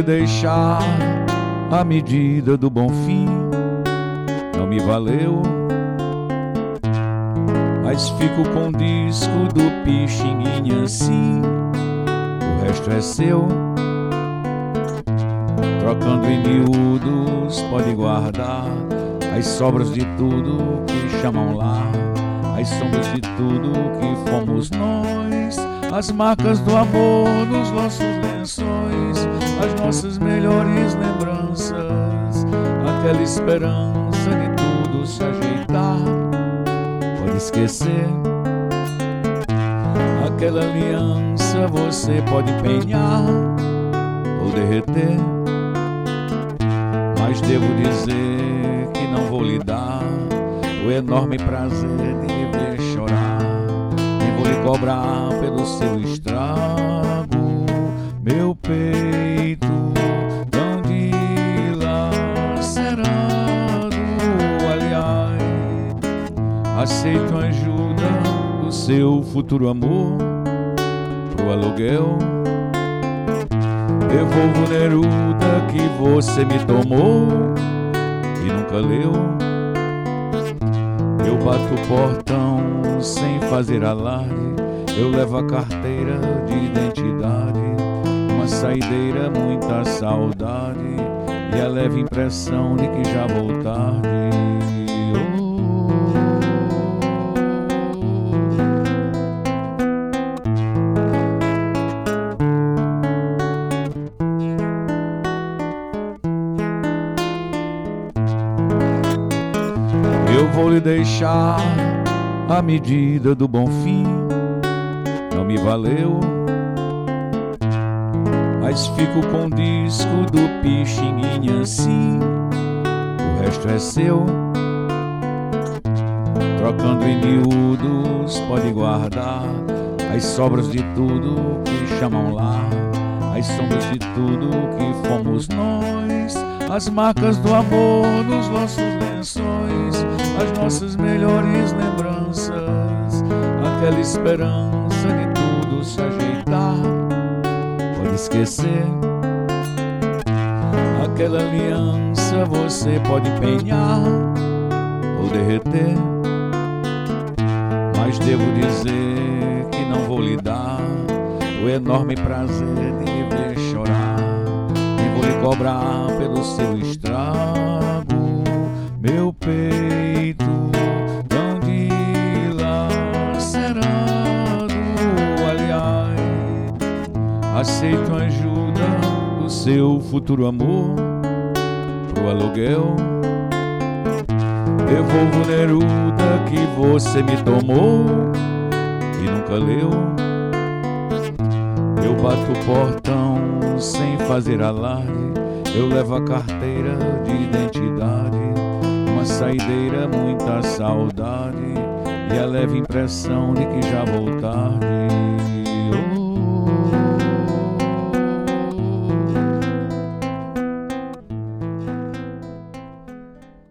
lhe deixar a medida do bom fim. Não me valeu, mas fico com o disco do Pixinguinha assim. O resto é seu, trocando em miúdos, pode guardar as sobras de tudo que chamam lá, as sombras de tudo que fomos nós, as marcas do amor nos nossos lençóis, as nossas melhores lembranças, aquela esperança de tudo se ajeitar. Pode esquecer aquela aliança, você pode empenhar ou derreter, mas devo dizer que não vou lhe dar o enorme prazer de lhe ver chorar, nem vou lhe cobrar pelo seu estrago, meu peito tão dilacerado. Aliás, aceito a ajuda do seu futuro amor pro aluguel. Devolvo Neruda que você me tomou e nunca leu. Eu bato o portão sem fazer alarde, eu levo a carteira de identidade, uma saideira, muita saudade e a leve impressão de que já vou tarde. Eu vou lhe deixar a medida do bom fim. Não me valeu, mas fico com o disco do Pixinguinha assim. O resto é seu, trocando em miúdos, pode guardar as sobras de tudo que chamam lá, as sombras de tudo que fomos nós, as marcas do amor nos nossos lençóis, as nossas melhores lembranças, aquela esperança de tudo se ajeitar. Pode esquecer aquela aliança, você pode empenhar ou derreter, mas devo dizer que não vou lhe dar o enorme prazer de lhe ver chorar, nem vou lhe cobrar pelo seu estrago, meu peito tão dilacerado. Aliás, aceito a ajuda do seu futuro amor pro aluguel. Devolvo Neruda que você me tomou e nunca leu. Eu bato o portão sem fazer alarde, eu levo a carteira de identidade, uma saideira, muita saudade e a leve impressão de que já vou tarde.